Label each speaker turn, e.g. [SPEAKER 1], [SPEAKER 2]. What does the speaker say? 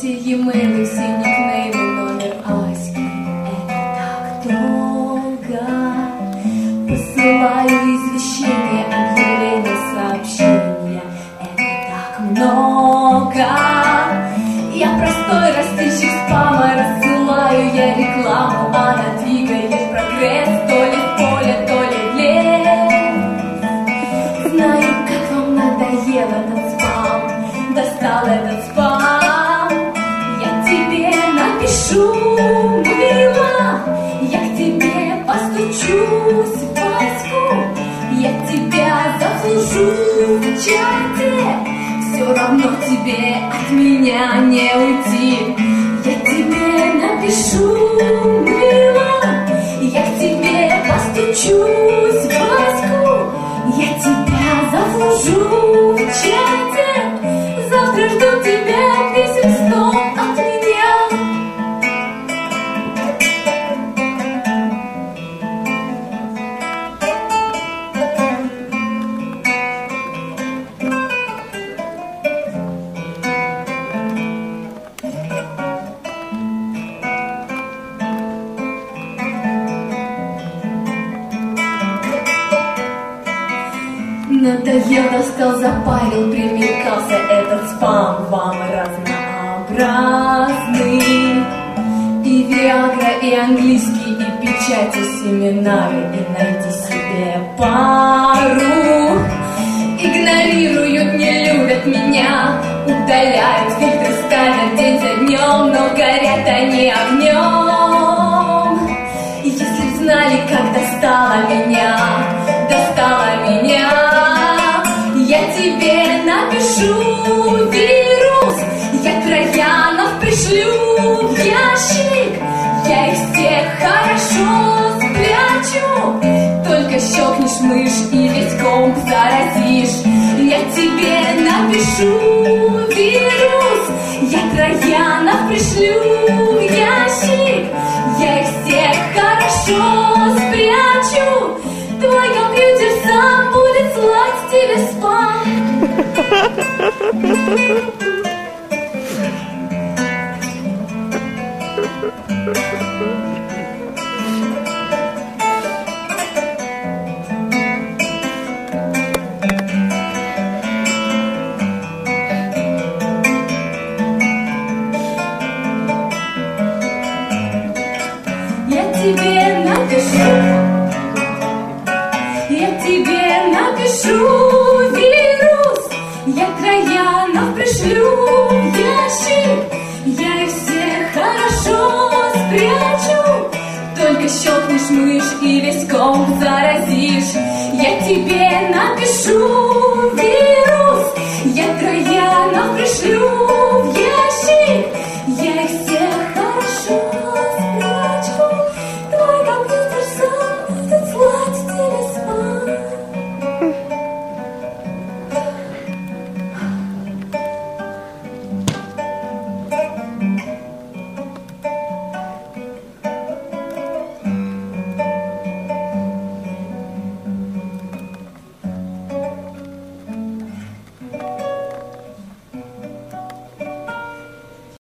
[SPEAKER 1] все e-mail, все никнеймы, номер Аськи. Это так долго. Посылаю извещения, объявления, сообщения. Это так много. Я простой растильщик спама, рассылаю я рекламу. Она двигает прогресс, то ли в поле, то ли в лес. Знаю, как вам надоел этот спам, достал этот спам. Я тебе напишу, мила, я к тебе постучусь в Ваську. Я тебя заслужу в чате, все равно тебе от меня не уйти. Я тебе напишу, мила, я к тебе постучусь в Ваську. Я тебя заслужу в чате, завтра жду тебя писем 100 от меня. Надоел, достал, запарил, примелькался этот спам вам разнообразный. И Виагра, и английский, и печати, семинары, и найди себе пару. Игнорируют, не любят меня, удаляют фильтры, ставят день за днем, но горят они огнем. И если б знали, как достала меня, я тебе напишу вирус, я троянов пришлю в ящик, я их всех хорошо спрячу. Только щелкнешь мышь и весь комп заразишь. Я тебе напишу вирус, я троянов пришлю в ящик, я их всех хорошо спрячу. Твой компьютер сам будет слать тебе спам. Я тебе напишу вирус, я троянов пришлю в ящик, я их всех хорошо спрячу. Только щелкнешь мышь и весь комп заразишь.